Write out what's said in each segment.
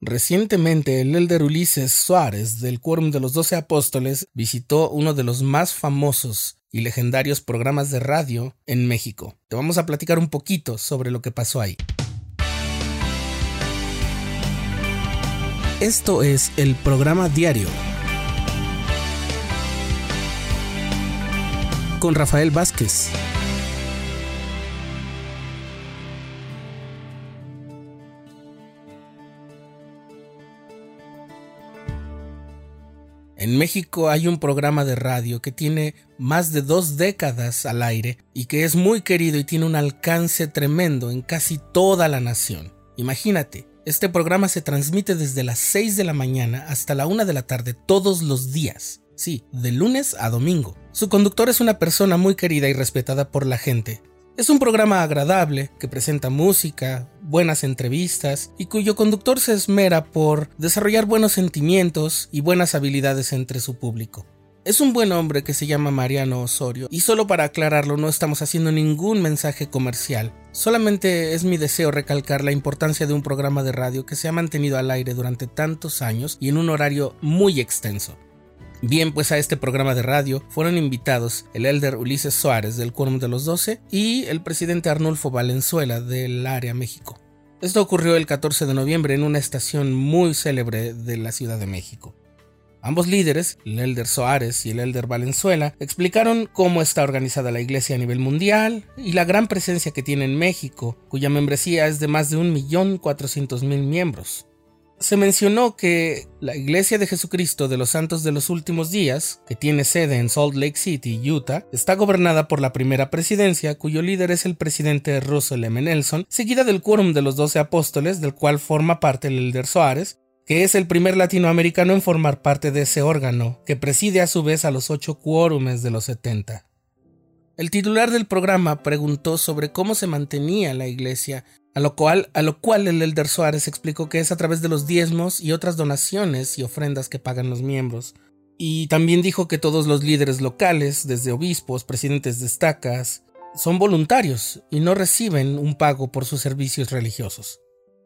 Recientemente, el elder Ulises Soares del Quórum de los 12 Apóstoles visitó uno de los más famosos y legendarios programas de radio en México. Te vamos a platicar un poquito sobre lo que pasó ahí. Esto es el programa diario con Rafael Vázquez. En México hay un programa de radio que tiene más de 2 décadas al aire y que es muy querido y tiene un alcance tremendo en casi toda la nación. Imagínate, este programa se transmite desde las 6 de la mañana hasta la 1 de la tarde todos los días. Sí, de lunes a domingo. Su conductor es una persona muy querida y respetada por la gente. Es un programa agradable que presenta música, buenas entrevistas y cuyo conductor se esmera por desarrollar buenos sentimientos y buenas habilidades entre su público. Es un buen hombre que se llama Mariano Osorio y solo para aclararlo no estamos haciendo ningún mensaje comercial. Solamente es mi deseo recalcar la importancia de un programa de radio que se ha mantenido al aire durante tantos años y en un horario muy extenso. Bien, pues a este programa de radio fueron invitados el elder Ulises Soares del Quórum de los 12 y el presidente Arnulfo Valenzuela del área México. Esto ocurrió el 14 de noviembre en una estación muy célebre de la Ciudad de México. Ambos líderes, el elder Soares y el elder Valenzuela, explicaron cómo está organizada la iglesia a nivel mundial y la gran presencia que tiene en México, cuya membresía es de más de 1.400.000 miembros. Se mencionó que la Iglesia de Jesucristo de los Santos de los Últimos Días, que tiene sede en Salt Lake City, Utah, está gobernada por la primera presidencia, cuyo líder es el presidente Russell M. Nelson, seguida del Quórum de los 12 Apóstoles, del cual forma parte el elder Soares, que es el primer latinoamericano en formar parte de ese órgano, que preside a su vez a los 8 quórumes de los 70. El titular del programa preguntó sobre cómo se mantenía la iglesia, a lo cual el elder Soares explicó que es a través de los diezmos y otras donaciones y ofrendas que pagan los miembros. Y también dijo que todos los líderes locales, desde obispos, presidentes de estacas, son voluntarios y no reciben un pago por sus servicios religiosos.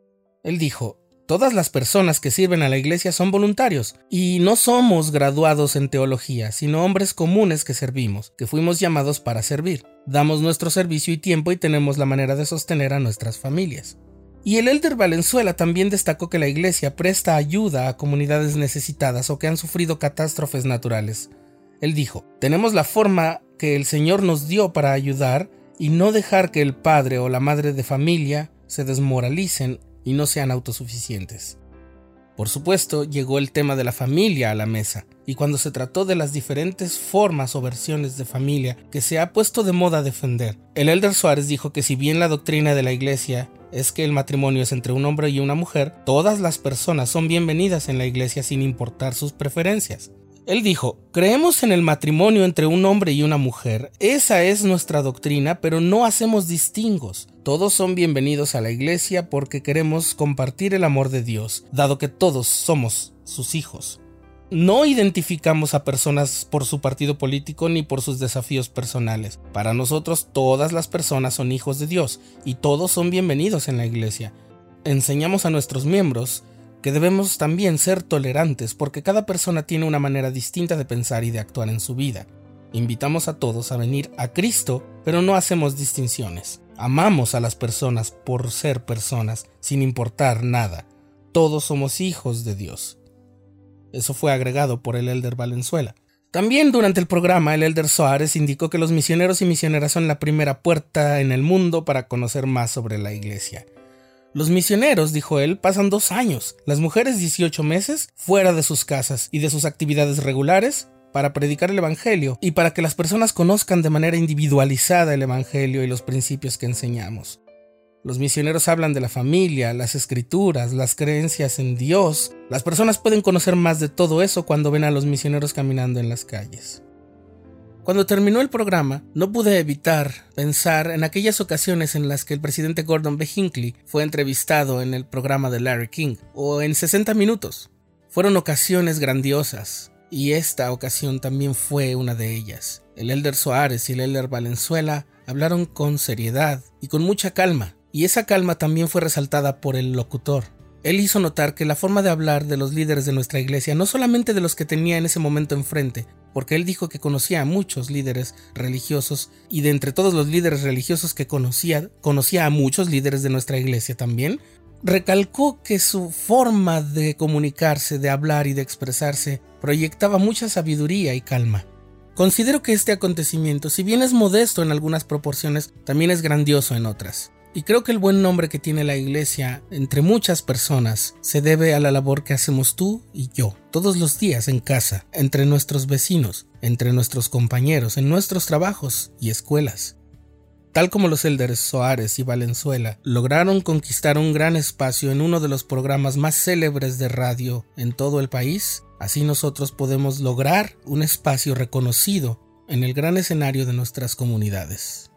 Él dijo: todas las personas que sirven a la iglesia son voluntarios y no somos graduados en teología, sino hombres comunes que servimos, que fuimos llamados para servir. Damos nuestro servicio y tiempo y tenemos la manera de sostener a nuestras familias. Y el elder Valenzuela también destacó que la iglesia presta ayuda a comunidades necesitadas o que han sufrido catástrofes naturales. Él dijo: tenemos la forma que el Señor nos dio para ayudar y no dejar que el padre o la madre de familia se desmoralicen y no sean autosuficientes. Por supuesto, llegó el tema de la familia a la mesa, y cuando se trató de las diferentes formas o versiones de familia que se ha puesto de moda defender, el elder Soares dijo que si bien la doctrina de la iglesia es que el matrimonio es entre un hombre y una mujer, todas las personas son bienvenidas en la iglesia sin importar sus preferencias. Él dijo: creemos en el matrimonio entre un hombre y una mujer, esa es nuestra doctrina, pero no hacemos distingos. Todos son bienvenidos a la iglesia porque queremos compartir el amor de Dios, dado que todos somos sus hijos. No identificamos a personas por su partido político ni por sus desafíos personales. Para nosotros todas las personas son hijos de Dios y todos son bienvenidos en la iglesia. Enseñamos a nuestros miembros que debemos también ser tolerantes porque cada persona tiene una manera distinta de pensar y de actuar en su vida. Invitamos a todos a venir a Cristo, pero no hacemos distinciones. Amamos a las personas por ser personas, sin importar nada. Todos somos hijos de Dios. Eso fue agregado por el elder Valenzuela. También durante el programa, el elder Soares indicó que los misioneros y misioneras son la primera puerta en el mundo para conocer más sobre la iglesia. Los misioneros, dijo él, pasan 2 años, las mujeres 18 meses, fuera de sus casas y de sus actividades regulares para predicar el evangelio y para que las personas conozcan de manera individualizada el evangelio y los principios que enseñamos. Los misioneros hablan de la familia, las escrituras, las creencias en Dios. Las personas pueden conocer más de todo eso cuando ven a los misioneros caminando en las calles. Cuando terminó el programa, no pude evitar pensar en aquellas ocasiones en las que el presidente Gordon B. Hinckley fue entrevistado en el programa de Larry King, o en 60 minutos. Fueron ocasiones grandiosas, y esta ocasión también fue una de ellas. El elder Soares y el elder Valenzuela hablaron con seriedad y con mucha calma, y esa calma también fue resaltada por el locutor. Él hizo notar que la forma de hablar de los líderes de nuestra iglesia, no solamente de los que tenía en ese momento enfrente, porque él dijo que conocía a muchos líderes religiosos, y de entre todos los líderes religiosos que conocía a muchos líderes de nuestra iglesia también, recalcó que su forma de comunicarse, de hablar y de expresarse proyectaba mucha sabiduría y calma. Considero que este acontecimiento, si bien es modesto en algunas proporciones, también es grandioso en otras. Y creo que el buen nombre que tiene la iglesia entre muchas personas se debe a la labor que hacemos tú y yo, todos los días en casa, entre nuestros vecinos, entre nuestros compañeros, en nuestros trabajos y escuelas. Tal como los elders Soares y Valenzuela lograron conquistar un gran espacio en uno de los programas más célebres de radio en todo el país, así nosotros podemos lograr un espacio reconocido en el gran escenario de nuestras comunidades.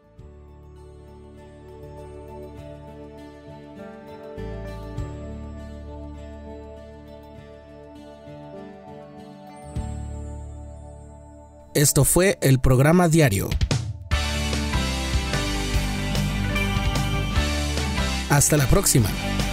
Esto fue el programa diario. Hasta la próxima.